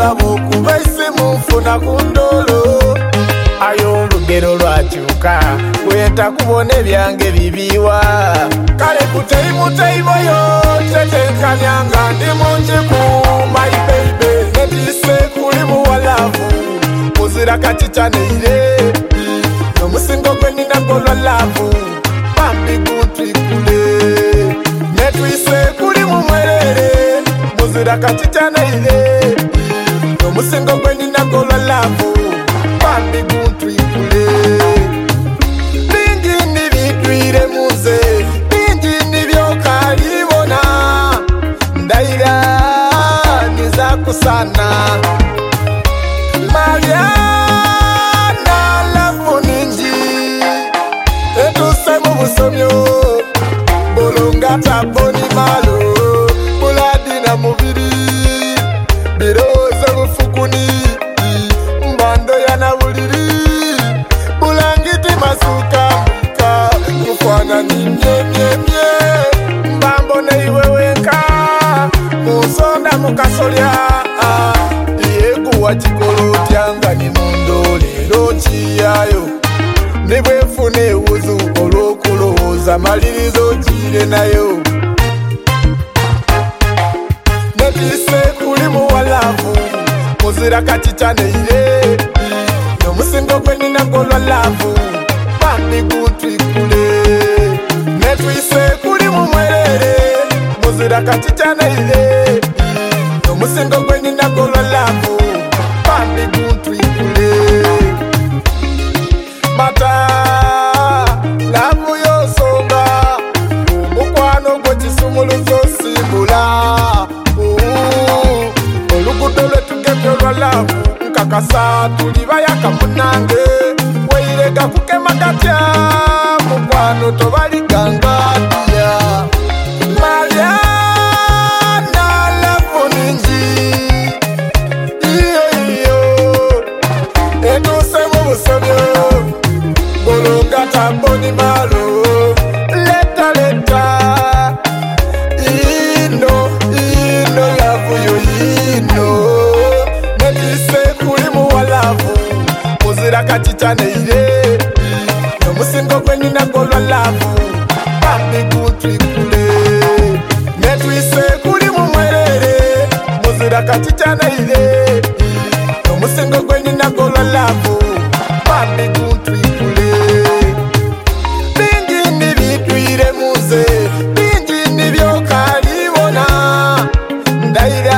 bukuba isimu nfuna kundolo ayo olugero lwakyuka wenta kubona ebyange bibiwa kale kuteimuteimoyo tetenkanyanga ndi munjiku my baby netise kuli muwalavu muzira kachichaneire nomusingo gwenina golwa lavu bambi gutrikule netise kuli mumwerere muzira kachichaneire nomusingo gwenina golwa lavu bambi gutrikule bingi nibitwire muze bingi nibyokalibona ndaira nizakusana Mariana lavu ninji etuse mu busomyo bolonga taboni malo buladi na mubiri biroze bufukuni mbando yana buliri bulangiti masuka mbika kufana nimye mbambo na iwewenka musonda mukasolya yegu wachikolo tyanga ni mundo lero chiyayo nibwefune uzu olokuloza malirizo chile nayo netise kuli muwalavu muzira kachichaneire nomusingo gwenina golwa lavu bambi gutrikule netwise kuli mumwerere muzira kachichaneire nomusingo gwenina golwa lavu bambi gutrikule mata lavu yosonga omukwano gwekisumuluzo simbula olugudo lwetugemye olwa lavu nkakasa tuli bayaka munange weirega kukema katya mukwano tobaligangatiya Mariana lavu ninji etuse mu busomyo bolonga tamboni malo leta ino lavu yo ino netise kuli muwalavu muzira kachichaneire nomusingo gwenina golwa lavu bambi gutrikule netwise kuli mumwerere muzira kachichaneire nomusingo gwenina golwa lavu bambi gutrikule bingi nibitwire muze bingi nibyokalibona ndaira